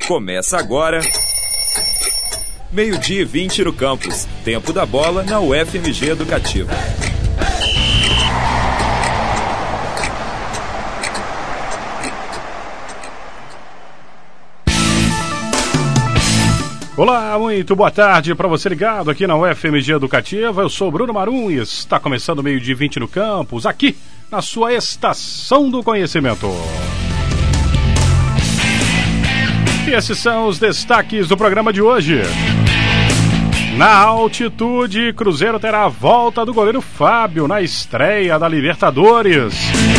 Começa agora, 12h20 no campus. Tempo da bola na UFMG Educativa. Olá, muito boa tarde para você ligado aqui na UFMG Educativa. Eu sou Bruno Marum e está começando 12h20 no campus, aqui na sua Estação do Conhecimento. E esses são os destaques do programa de hoje. Na altitude, Cruzeiro terá a volta do goleiro Fábio na estreia da Libertadores.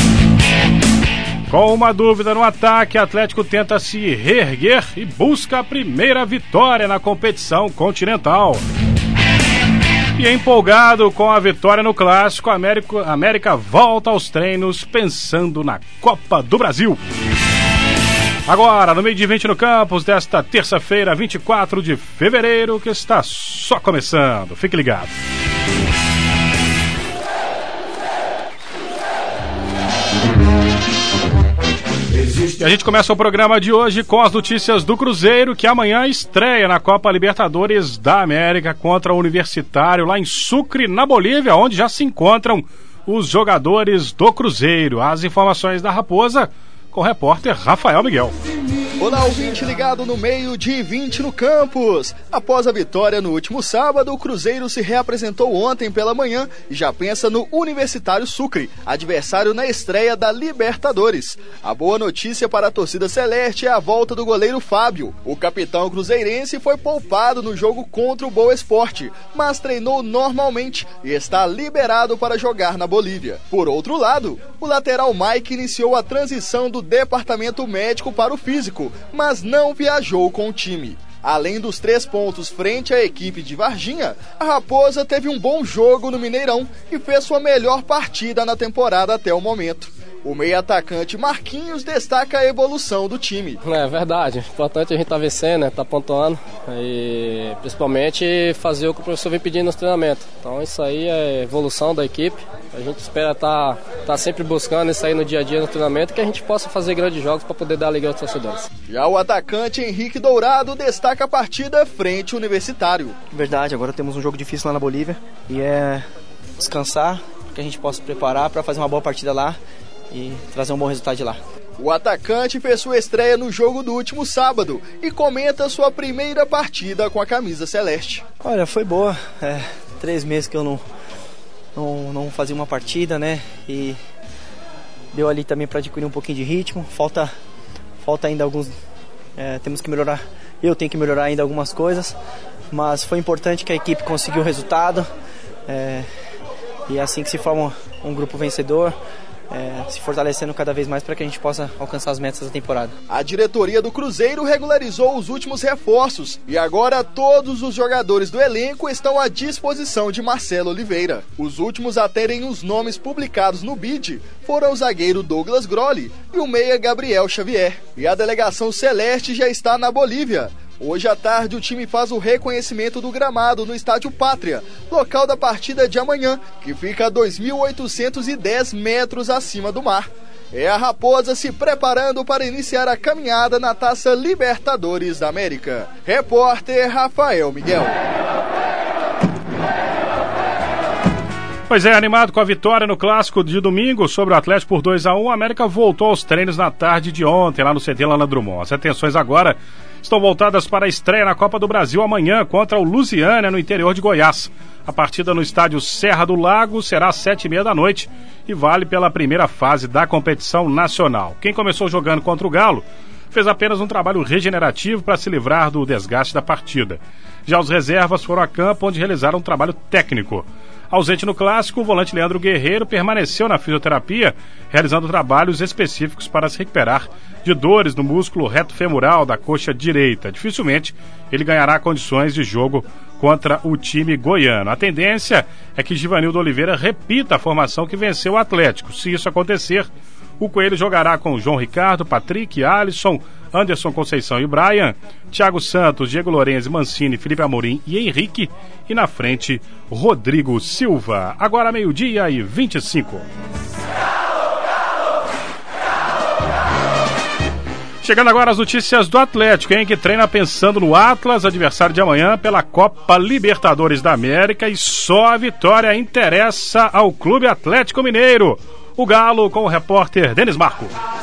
Com uma dúvida no ataque, Atlético tenta se reerguer e busca a primeira vitória na competição continental. E empolgado com a vitória no Clássico, América volta aos treinos pensando na Copa do Brasil. Agora, no 12h20 no campus desta terça-feira, 24 de fevereiro, que está só começando. Fique ligado. E a gente começa o programa de hoje com as notícias do Cruzeiro, que amanhã estreia na Copa Libertadores da América contra o Universitário, lá em Sucre, na Bolívia, onde já se encontram os jogadores do Cruzeiro. As informações da Raposa com o repórter Rafael Miguel. Olá, ouvinte ligado no 12h20 no campus. Após a vitória no último sábado, o Cruzeiro se reapresentou ontem pela manhã e já pensa no Universitário Sucre, adversário na estreia da Libertadores. A boa notícia para a torcida celeste é a volta do goleiro Fábio. O capitão cruzeirense foi poupado no jogo contra o Boa Esporte, mas treinou normalmente e está liberado para jogar na Bolívia. Por outro lado, o lateral Mike iniciou a transição do departamento médico para o físico, mas não viajou com o time. Além dos 3 pontos frente à equipe de Varginha, a Raposa teve um bom jogo no Mineirão e fez sua melhor partida na temporada até o momento. O meio-atacante Marquinhos destaca a evolução do time. É verdade, importante a gente estar vencendo, né? Tá pontuando e principalmente fazer o que o professor vem pedindo nos treinamentos. Então isso aí é evolução da equipe. A gente espera tá sempre buscando isso aí no dia a dia no treinamento, que a gente possa fazer grandes jogos para poder dar alegria aos torcedores. Já o atacante Henrique Dourado destaca a partida frente ao Universitário. Verdade, agora temos um jogo difícil lá na Bolívia e é descansar, que a gente possa preparar para fazer uma boa partida lá e trazer um bom resultado de lá. O atacante fez sua estreia no jogo do último sábado e comenta sua primeira partida com a camisa celeste. Olha, foi boa, 3 meses que eu não fazia uma partida, né, e deu ali também para adquirir um pouquinho de ritmo. Falta ainda alguns, temos que melhorar, eu tenho que melhorar ainda algumas coisas, mas foi importante que a equipe conseguiu o resultado, e é assim que se forma um grupo vencedor, se fortalecendo cada vez mais para que a gente possa alcançar as metas da temporada. A diretoria do Cruzeiro regularizou os últimos reforços e agora todos os jogadores do elenco estão à disposição de Marcelo Oliveira. Os últimos a terem os nomes publicados no BID foram o zagueiro Douglas Grolli e o meia Gabriel Xavier. E a delegação celeste já está na Bolívia. Hoje à tarde o time faz o reconhecimento do gramado no Estádio Pátria, local da partida de amanhã, que fica a 2.810 metros acima do mar. É a Raposa se preparando para iniciar a caminhada na Taça Libertadores da América. Repórter Rafael Miguel. Pois é, animado com a vitória no Clássico de domingo sobre o Atlético por 2-1, a América voltou aos treinos na tarde de ontem, lá no CT Lana Drummond. As atenções agora estão voltadas para a estreia na Copa do Brasil amanhã contra o Lusiânia, no interior de Goiás. A partida no estádio Serra do Lago será às 7h30 da noite e vale pela primeira fase da competição nacional. Quem começou jogando contra o Galo fez apenas um trabalho regenerativo para se livrar do desgaste da partida. Já os reservas foram a campo, onde realizaram um trabalho técnico. Ausente no Clássico, o volante Leandro Guerreiro permaneceu na fisioterapia, realizando trabalhos específicos para se recuperar de dores no músculo reto femoral da coxa direita. Dificilmente ele ganhará condições de jogo contra o time goiano. A tendência é que Givanildo Oliveira repita a formação que venceu o Atlético. Se isso acontecer, o Coelho jogará com João Ricardo, Patrick, Alisson, Anderson Conceição e Brian, Thiago Santos, Diego Lourenço, Mancini, Felipe Amorim e Henrique, e na frente, Rodrigo Silva. Agora 12h25. Chegando agora as notícias do Atlético, que treina pensando no Atlas, adversário de amanhã pela Copa Libertadores da América, e só a vitória interessa ao Clube Atlético Mineiro. O Galo com o repórter Denis Marco.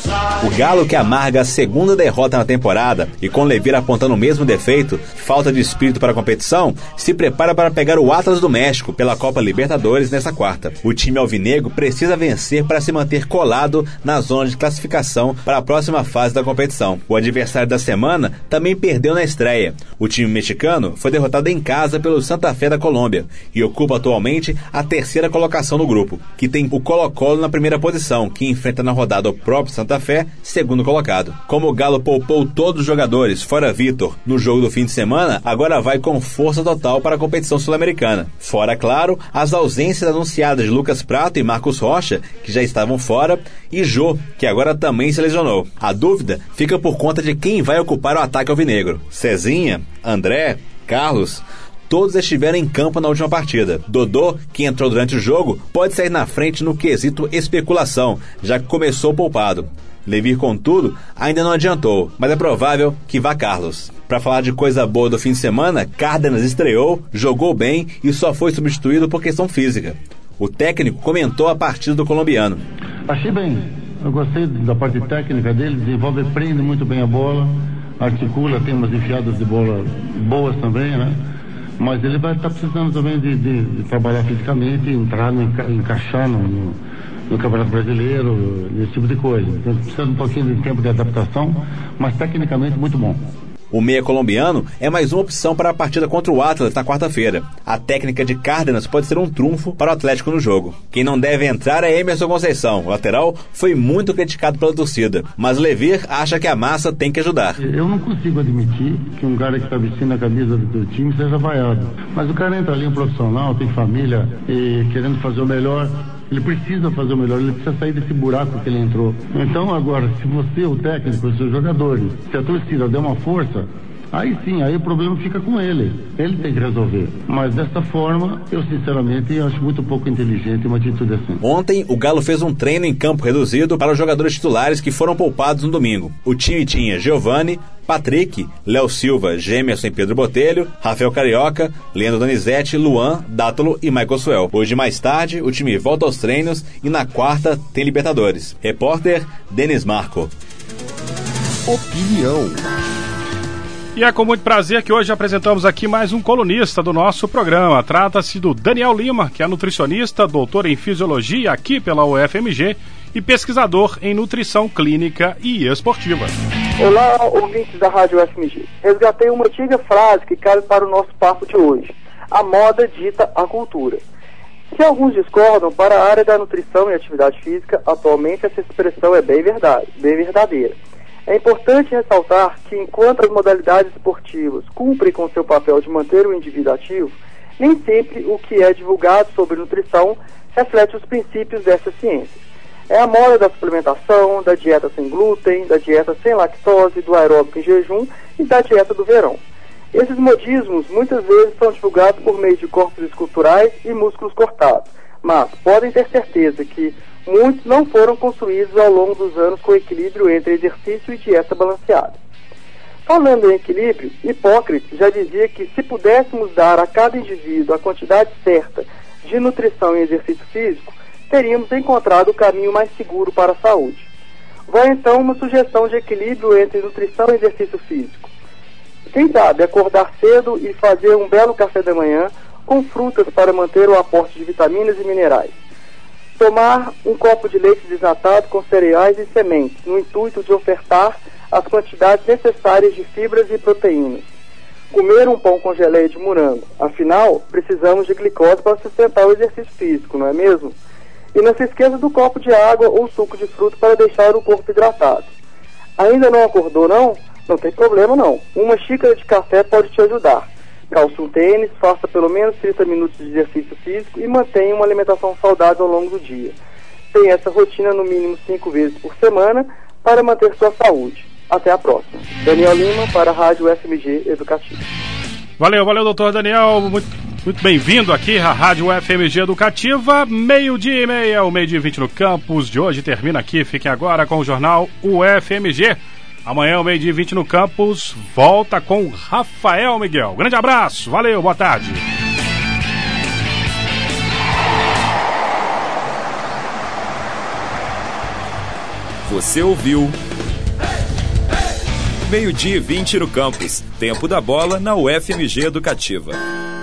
O Galo, que amarga a segunda derrota na temporada e com Levir apontando o mesmo defeito, falta de espírito para a competição, se prepara para pegar o Atlas do México pela Copa Libertadores nesta quarta. O time alvinegro precisa vencer para se manter colado na zona de classificação para a próxima fase da competição. O adversário da semana também perdeu na estreia. O time mexicano foi derrotado em casa pelo Santa Fé da Colômbia e ocupa atualmente a terceira colocação no grupo, que tem o Colo-Colo na primeira posição, que enfrenta na rodada o próprio Santa Fé, segundo colocado. Como o Galo poupou todos os jogadores, fora Vitor, no jogo do fim de semana, agora vai com força total para a competição sul-americana. Fora, claro, as ausências anunciadas de Lucas Prato e Marcos Rocha, que já estavam fora, e Jô, que agora também se lesionou. A dúvida fica por conta de quem vai ocupar o ataque alvinegro. Cezinha, André, Carlos... Todos estiveram em campo na última partida. Dodô, que entrou durante o jogo, pode sair na frente no quesito especulação, já que começou poupado. Levir, contudo, ainda não adiantou, mas é provável que vá Carlos. Para falar de coisa boa do fim de semana, Cárdenas estreou, jogou bem e só foi substituído por questão física. O técnico comentou a partida do colombiano. Achei bem, eu gostei da parte técnica dele, desenvolve, prende muito bem a bola, articula, tem umas enfiadas de bola boas também, né? Mas ele vai estar precisando também de trabalhar fisicamente, entrar, encaixar no Campeonato Brasileiro, esse tipo de coisa. Então precisa de um pouquinho de tempo de adaptação, mas tecnicamente muito bom. O meia colombiano é mais uma opção para a partida contra o Atlas na quarta-feira. A técnica de Cárdenas pode ser um trunfo para o Atlético no jogo. Quem não deve entrar é Emerson Conceição. O lateral foi muito criticado pela torcida, mas Levir acha que a massa tem que ajudar. Eu não consigo admitir que um cara que está vestindo a camisa do time seja vaiado. Mas o cara entra ali, um profissional, tem família, e querendo fazer o melhor. Ele precisa fazer o melhor, ele precisa sair desse buraco que ele entrou. Então agora, se você, o técnico, os seus jogadores, se a torcida der uma força, aí sim, aí o problema fica com ele. Ele tem que resolver. Mas dessa forma, eu sinceramente acho muito pouco inteligente uma atitude assim. Ontem, o Galo fez um treino em campo reduzido para os jogadores titulares que foram poupados no domingo. O time tinha Giovani, Patrick, Léo Silva, Gemerson e Pedro Botelho, Rafael Carioca, Leandro Donizete, Luan, Dátolo e Michael Suel. Hoje, mais tarde, o time volta aos treinos e na quarta tem Libertadores. Repórter Denis Marco. Opinião. E é com muito prazer que hoje apresentamos aqui mais um colunista do nosso programa. Trata-se do Daniel Lima, que é nutricionista, doutor em fisiologia aqui pela UFMG e pesquisador em nutrição clínica e esportiva. Olá, ouvintes da Rádio UFMG. Resgatei uma antiga frase que cabe para o nosso papo de hoje. A moda dita a cultura. Se alguns discordam, para a área da nutrição e atividade física, atualmente essa expressão é bem verdadeira. É importante ressaltar que, enquanto as modalidades esportivas cumprem com seu papel de manter o indivíduo ativo, nem sempre o que é divulgado sobre nutrição reflete os princípios dessa ciência. É a moda da suplementação, da dieta sem glúten, da dieta sem lactose, do aeróbico em jejum e da dieta do verão. Esses modismos muitas vezes são divulgados por meio de corpos esculturais e músculos cortados, mas podem ter certeza que muitos não foram construídos ao longo dos anos com equilíbrio entre exercício e dieta balanceada. Falando em equilíbrio, Hipócrates já dizia que se pudéssemos dar a cada indivíduo a quantidade certa de nutrição e exercício físico, teríamos encontrado o caminho mais seguro para a saúde. Vai então uma sugestão de equilíbrio entre nutrição e exercício físico. Quem sabe acordar cedo e fazer um belo café da manhã com frutas para manter o aporte de vitaminas e minerais. Tomar um copo de leite desnatado com cereais e sementes, no intuito de ofertar as quantidades necessárias de fibras e proteínas. Comer um pão com geleia de morango. Afinal, precisamos de glicose para sustentar o exercício físico, não é mesmo? E não se esqueça do copo de água ou suco de fruta para deixar o corpo hidratado. Ainda não acordou, não? Não tem problema, não. Uma xícara de café pode te ajudar. Calça um tênis, faça pelo menos 30 minutos de exercício físico e mantenha uma alimentação saudável ao longo do dia. Tenha essa rotina no mínimo 5 vezes por semana para manter sua saúde. Até a próxima. Daniel Lima para a Rádio FMG Educativa. Valeu, doutor Daniel. Muito bem-vindo aqui à Rádio UFMG Educativa. 12:30, o 12:20 no campus de hoje termina aqui. Fiquem agora com o jornal UFMG. Amanhã, 12h20 no campus, volta com Rafael Miguel. Grande abraço, valeu, boa tarde. Você ouviu 12h20 no campus. Tempo da bola na UFMG Educativa.